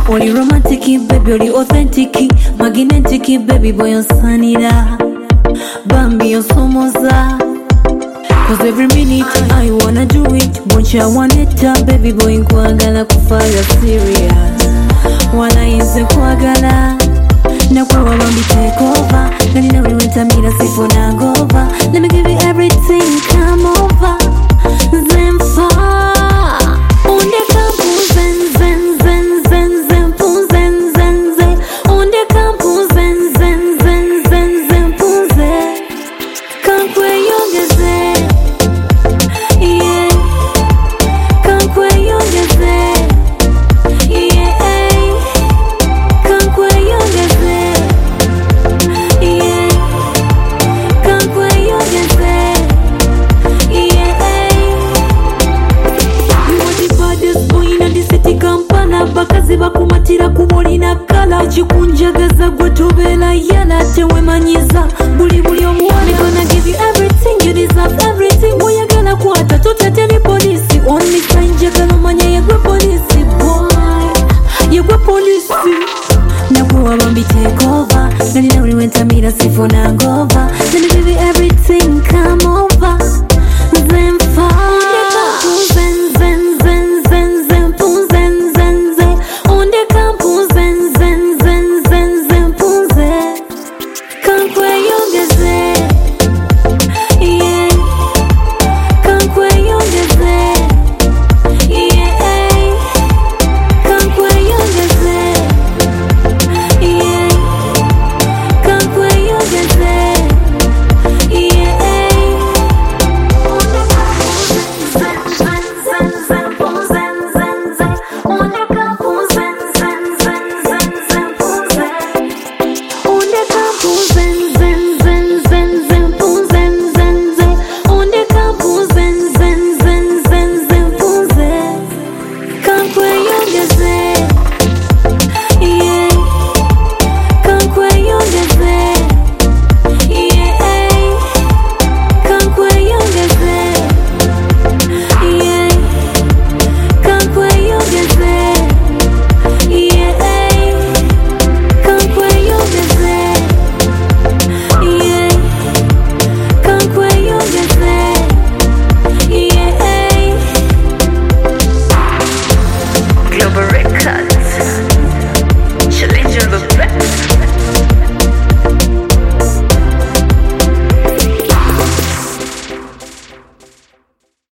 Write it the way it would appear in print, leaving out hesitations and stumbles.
Oli romantic baby, oli authentic, magnetic baby boy onsanira, Bambi onsomoza. Cause every minute I wanna do it, boncha waneta baby boy nkwagala kufaya serious. Wala inze kwagala, na kwa Bambi take over. Nani na wewe ntamira sipo na gova. Let me give you everything, come over. Zemfa unde kampu zen zen zen zen zen pu zen zen zen. Unde kampu zen zen zen zen zen pu zen. Kankwe yongeze, yeah. Kankwe yongeze, yeah. Kankwe yongeze, yeah. Kankwe yongeze, yeah. You are the baddest boy in the city Kampala. Bakazi bakumatira kumolina kala. Chikunjagaza gwe tobela yala tewemanyiza. Buli omuwala. Me gonna give you everything, you deserve everything. Oyagala kwata totateri polisi. Only sign jagala manya yegwe polisi boy. Yegwe polisi. Nakuwa Bambi take over. Nani na uli wentamira sifo na ngova. Let me give you everything, come over. Zemfa